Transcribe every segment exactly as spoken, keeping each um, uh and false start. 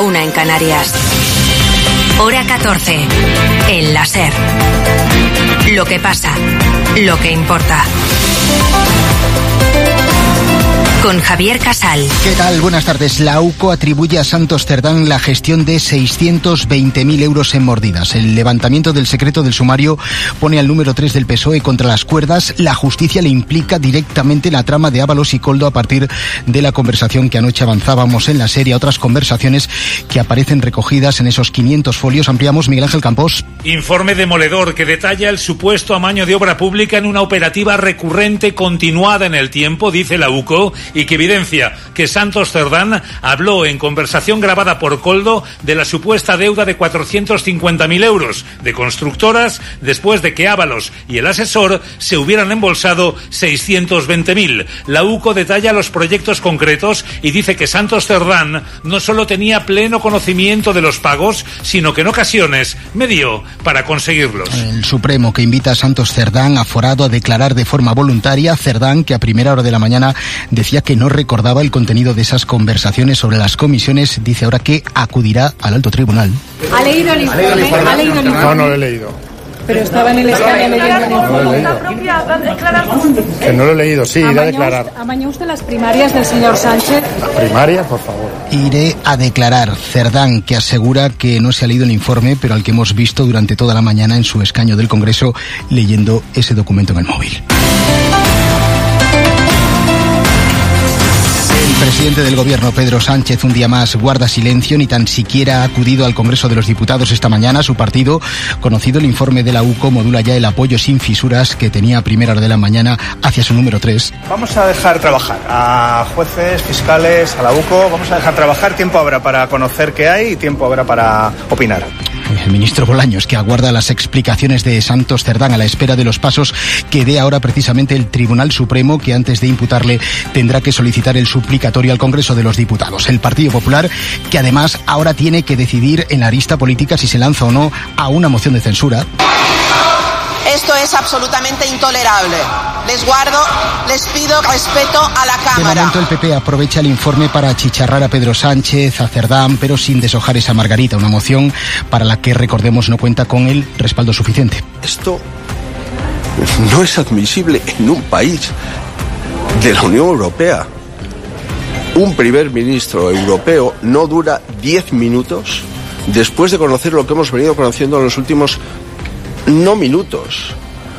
la una en Canarias. Hora catorce. El la SER. Lo que pasa, lo que importa. Con Javier Casal. ¿Qué tal? Buenas tardes. La UCO atribuye a Santos Cerdán la gestión de seiscientos veinte mil euros en mordidas. El levantamiento del secreto del sumario pone al número tres del P S O E contra las cuerdas. La justicia le implica directamente en la trama de Ábalos y Koldo a partir de la conversación que anoche avanzábamos en la serie. Otras conversaciones que aparecen recogidas en esos quinientos folios. Ampliamos, Miguel Ángel Campos. Informe demoledor que detalla el supuesto amaño de obra pública en una operativa recurrente continuada en el tiempo, dice la UCO, y que evidencia que Santos Cerdán habló en conversación grabada por Koldo de la supuesta deuda de cuatrocientos cincuenta mil euros de constructoras después de que Ábalos y el asesor se hubieran embolsado seiscientos veinte mil. La UCO detalla los proyectos concretos y dice que Santos Cerdán no solo tenía pleno conocimiento de los pagos, sino que en ocasiones medió para conseguirlos. El Supremo que invita a Santos Cerdán, aforado, a declarar de forma voluntaria. Cerdán, que a primera hora de la mañana decía que no recordaba el contenido de esas conversaciones sobre las comisiones, dice ahora que acudirá al alto tribunal. ¿Ha leído el informe? ¿Ha leído el informe? No, no lo he leído. Pero estaba en el escaño leyendo el informe. Que no lo he leído, sí, iré a declarar. ¿Amañó usted las primarias del señor Sánchez? ¿Primaria, por favor? Iré a declarar. Cerdán, que asegura que no se ha leído el informe, pero al que hemos visto durante toda la mañana en su escaño del Congreso leyendo ese documento en el móvil. El presidente del Gobierno, Pedro Sánchez, un día más guarda silencio, ni tan siquiera ha acudido al Congreso de los Diputados esta mañana. Su partido, conocido el informe de la UCO, modula ya el apoyo sin fisuras que tenía a primera hora de la mañana hacia su número tres. Vamos a dejar trabajar a jueces, fiscales, a la UCO, vamos a dejar trabajar, tiempo habrá para conocer qué hay y tiempo habrá para opinar. El ministro Bolaños, que aguarda las explicaciones de Santos Cerdán a la espera de los pasos que dé ahora precisamente el Tribunal Supremo, que antes de imputarle tendrá que solicitar el suplicatorio al Congreso de los Diputados. El Partido Popular, que además ahora tiene que decidir en la arista política si se lanza o no a una moción de censura. Esto es absolutamente intolerable. Les guardo, les pido respeto a la Cámara. De momento el P P aprovecha el informe para achicharrar a Pedro Sánchez, a Cerdán, pero sin deshojar esa margarita, una moción para la que, recordemos, no cuenta con el respaldo suficiente. Esto no es admisible en un país de la Unión Europea. Un primer ministro europeo no dura diez minutos después de conocer lo que hemos venido conociendo en los últimos no minutos,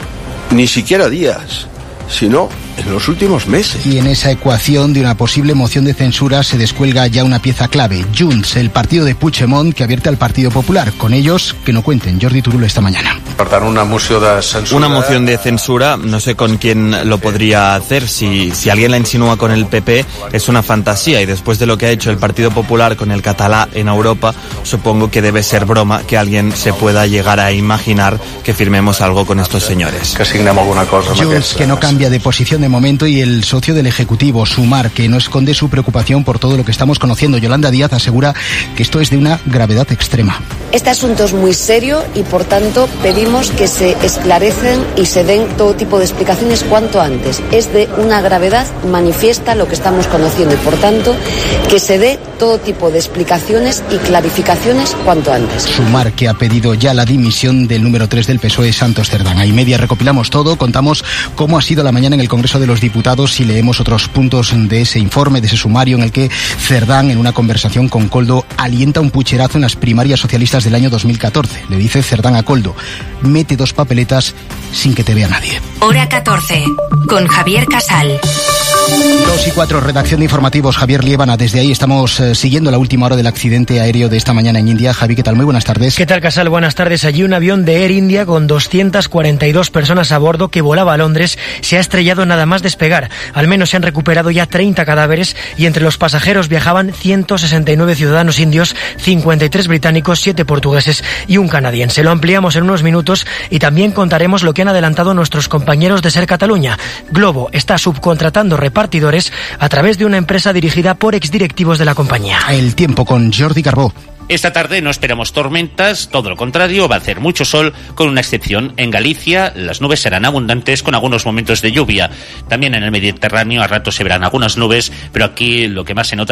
ni siquiera días, sino en los últimos meses. Y en esa ecuación de una posible moción de censura se descuelga ya una pieza clave. Junts, el partido de Puigdemont, que advierte al Partido Popular. Con ellos, que no cuenten. Jordi Turull esta mañana. Una moción de censura. Una moción de censura, no sé con quién lo podría hacer. Si, si alguien la insinúa con el P P, es una fantasía. Y después de lo que ha hecho el Partido Popular con el catalá en Europa, supongo que debe ser broma que alguien se pueda llegar a imaginar que firmemos algo con estos señores. Que asignemos alguna cosa. Junts, que no cambia de posición de momento, y el socio del Ejecutivo, Sumar, que no esconde su preocupación por todo lo que estamos conociendo. Yolanda Díaz asegura que esto es de una gravedad extrema. Este asunto es muy serio y, por tanto, pedimos que se esclarecen y se den todo tipo de explicaciones cuanto antes. Es de una gravedad manifiesta lo que estamos conociendo y, por tanto, que se dé todo tipo de explicaciones y clarificaciones cuanto antes. Sumar, que ha pedido ya la dimisión del número tres del P S O E, Santos Cerdán. A y media recopilamos todo, contamos cómo ha sido la mañana en el Congreso de los Diputados y leemos otros puntos de ese informe, de ese sumario, en el que Cerdán, en una conversación con Koldo, alienta un pucherazo en las primarias socialistas del año dos mil catorce. Le dice Cerdán a Koldo: mete dos papeletas sin que te vea nadie. Hora catorce, con Javier Casal. Dos y cuatro, redacción de informativos, Javier Liébana. Desde ahí estamos eh, siguiendo la última hora del accidente aéreo de esta mañana en India. Javi, ¿qué tal? Muy buenas tardes. ¿Qué tal, Casal? Buenas tardes. Allí un avión de Air India con doscientas cuarenta y dos personas a bordo que volaba a Londres se ha estrellado nada más despegar. Al menos se han recuperado ya treinta cadáveres y entre los pasajeros viajaban ciento sesenta y nueve ciudadanos indios, cincuenta y tres británicos, siete portugueses y un canadiense. Lo ampliamos en unos minutos y también contaremos lo que han adelantado nuestros compañeros de Ser Cataluña. Globo está subcontratando repartidores a través de una empresa dirigida por exdirectivos de la compañía. El tiempo con Jordi Carbó. Esta tarde no esperamos tormentas, todo lo contrario, va a hacer mucho sol, con una excepción en Galicia. Las nubes serán abundantes con algunos momentos de lluvia. También en el Mediterráneo a ratos se verán algunas nubes, pero aquí lo que más se nota